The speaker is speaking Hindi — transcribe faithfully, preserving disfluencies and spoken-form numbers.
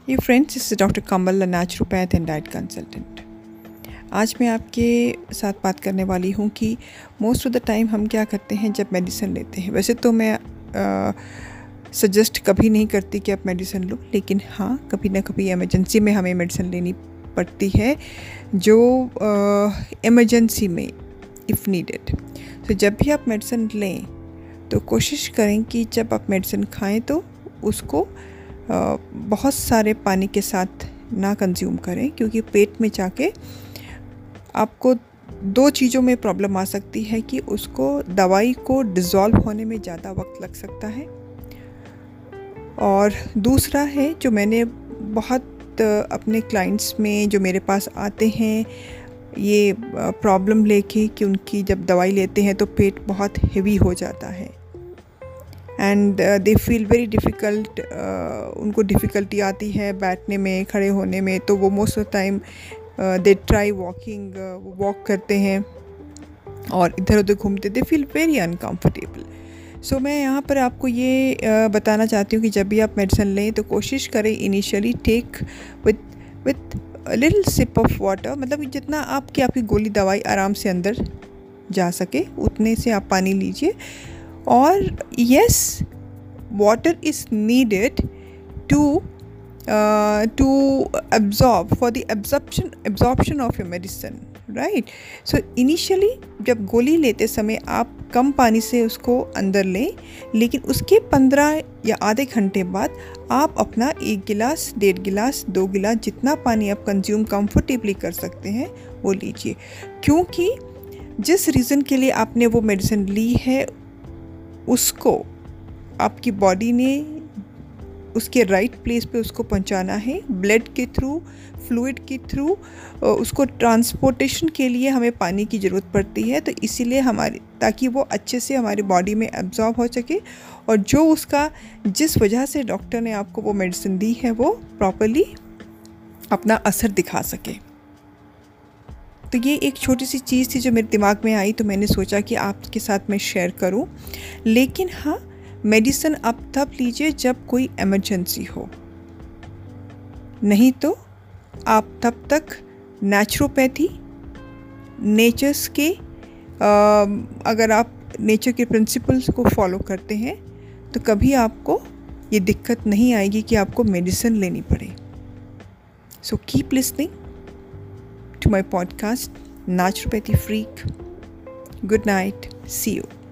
ये फ्रेंड्स, इस doctor Kamal, naturopath and diet consultant. आज मैं आपके साथ बात करने वाली हूँ कि मोस्ट ऑफ द टाइम हम क्या करते हैं जब मेडिसिन लेते हैं। वैसे तो मैं सजेस्ट कभी नहीं करती कि आप मेडिसिन लो, लेकिन हाँ, कभी ना कभी इमरजेंसी में हमें मेडिसिन लेनी पड़ती है, जो इमरजेंसी में इफ़ नीडेड। तो जब भी आप मेडिसिन लें तो कोशिश करें कि जब आप मेडिसिन खाएं तो उसको Uh, बहुत सारे पानी के साथ ना कंज्यूम करें, क्योंकि पेट में जाके आपको दो चीज़ों में प्रॉब्लम आ सकती है कि उसको दवाई को डिज़ोल्व होने में ज़्यादा वक्त लग सकता है, और दूसरा है जो मैंने बहुत अपने क्लाइंट्स में जो मेरे पास आते हैं ये प्रॉब्लम लेके कि उनकी जब दवाई लेते हैं तो पेट बहुत हेवी हो जाता है and they feel very difficult. उनको डिफ़िकल्टी आती है बैठने में, खड़े होने में, तो वो most of time they try walking, walk करते हैं और इधर उधर घूमते, they feel very uncomfortable. So मैं यहाँ पर आपको ये uh, बताना चाहती हूँ कि जब भी आप मेडिसिन लें तो कोशिश करें initially take with with little sip of water, मतलब जितना आपकी आपकी गोली दवाई आराम से अंदर जा सके उतने से आप पानी लीजिए। और yes, water is needed to uh, to absorb for the absorption absorption of your medicine, right? So initially जब गोली लेते समय आप कम पानी से उसको अंदर लें, लेकिन उसके पंद्रह या आधे घंटे बाद आप अपना एक गिलास, डेढ़ गिलास, दो गिलास, जितना पानी आप कंज्यूम कंफर्टेबली कर सकते हैं वो लीजिए। क्योंकि जिस रीज़न के लिए आपने वो मेडिसिन ली है उसको आपकी बॉडी ने उसके राइट प्लेस पे उसको पहुंचाना है, ब्लड के थ्रू, फ्लूइड के थ्रू। उसको ट्रांसपोर्टेशन के लिए हमें पानी की ज़रूरत पड़ती है, तो इसीलिए हमारी ताकि वो अच्छे से हमारी बॉडी में एब्जॉर्ब हो सके और जो उसका जिस वजह से डॉक्टर ने आपको वो मेडिसिन दी है वो प्रॉपरली अपना असर दिखा सके। तो ये एक छोटी सी चीज़ थी जो मेरे दिमाग में आई, तो मैंने सोचा कि आपके साथ मैं शेयर करूं। लेकिन हाँ, मेडिसिन आप तब लीजिए जब कोई इमरजेंसी हो, नहीं तो आप तब तक नेचुरोपैथी, नेचर्स के आ, अगर आप नेचर के प्रिंसिपल्स को फॉलो करते हैं तो कभी आपको ये दिक्कत नहीं आएगी कि आपको मेडिसिन लेनी पड़े। So keep listening to my podcast, Naturopathy Freak. Good night. See you.